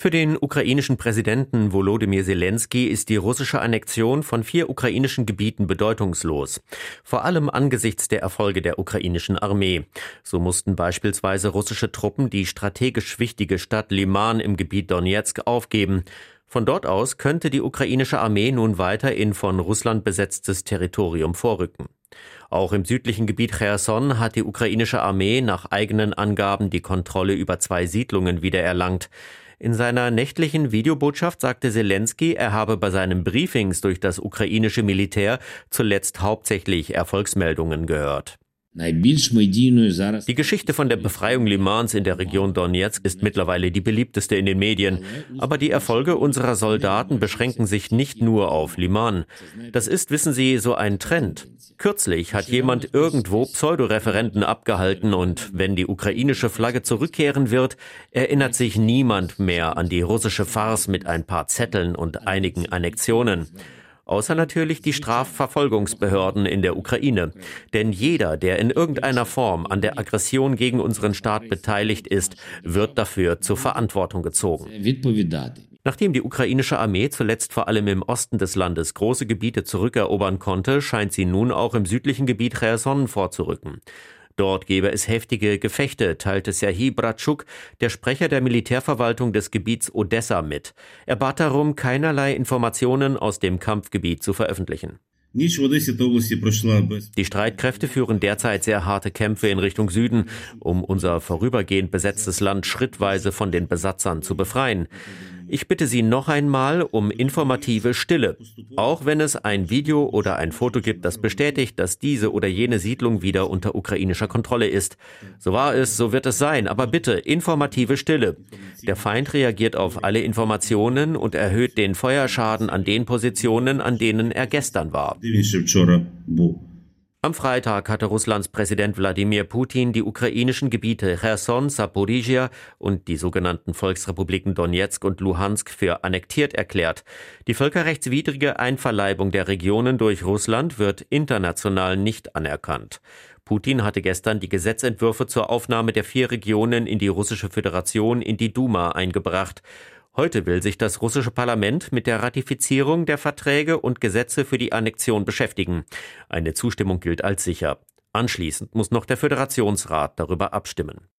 Für den ukrainischen Präsidenten Volodymyr Selenskyj ist die russische Annexion von 4 ukrainischen Gebieten bedeutungslos. Vor allem angesichts der Erfolge der ukrainischen Armee. So mussten beispielsweise russische Truppen die strategisch wichtige Stadt Liman im Gebiet Donezk aufgeben. Von dort aus könnte die ukrainische Armee nun weiter in von Russland besetztes Territorium vorrücken. Auch im südlichen Gebiet Cherson hat die ukrainische Armee nach eigenen Angaben die Kontrolle über 2 Siedlungen wiedererlangt. In seiner nächtlichen Videobotschaft sagte Selenskyj, er habe bei seinen Briefings durch das ukrainische Militär zuletzt hauptsächlich Erfolgsmeldungen gehört. Die Geschichte von der Befreiung Limans in der Region Donezk ist mittlerweile die beliebteste in den Medien. Aber die Erfolge unserer Soldaten beschränken sich nicht nur auf Liman. Das ist, wissen Sie, so ein Trend. Kürzlich hat jemand irgendwo Pseudoreferenden abgehalten und wenn die ukrainische Flagge zurückkehren wird, erinnert sich niemand mehr an die russische Farce mit ein paar Zetteln und einigen Annexionen. Außer natürlich die Strafverfolgungsbehörden in der Ukraine. Denn jeder, der in irgendeiner Form an der Aggression gegen unseren Staat beteiligt ist, wird dafür zur Verantwortung gezogen. Nachdem die ukrainische Armee zuletzt vor allem im Osten des Landes große Gebiete zurückerobern konnte, scheint sie nun auch im südlichen Gebiet Cherson vorzurücken. Dort gebe es heftige Gefechte, teilte Serhij Bratschuk, der Sprecher der Militärverwaltung des Gebiets Odessa, mit. Er bat darum, keinerlei Informationen aus dem Kampfgebiet zu veröffentlichen. Die Streitkräfte führen derzeit sehr harte Kämpfe in Richtung Süden, um unser vorübergehend besetztes Land schrittweise von den Besatzern zu befreien. Ich bitte Sie noch einmal um informative Stille, auch wenn es ein Video oder ein Foto gibt, das bestätigt, dass diese oder jene Siedlung wieder unter ukrainischer Kontrolle ist. So war es, so wird es sein, aber bitte informative Stille. Der Feind reagiert auf alle Informationen und erhöht den Feuerschaden an den Positionen, an denen er gestern war. Am Freitag hatte Russlands Präsident Wladimir Putin die ukrainischen Gebiete Cherson, Saporizhia und die sogenannten Volksrepubliken Donezk und Luhansk für annektiert erklärt. Die völkerrechtswidrige Einverleibung der Regionen durch Russland wird international nicht anerkannt. Putin hatte gestern die Gesetzentwürfe zur Aufnahme der 4 Regionen in die Russische Föderation in die Duma eingebracht. Heute will sich das russische Parlament mit der Ratifizierung der Verträge und Gesetze für die Annexion beschäftigen. Eine Zustimmung gilt als sicher. Anschließend muss noch der Föderationsrat darüber abstimmen.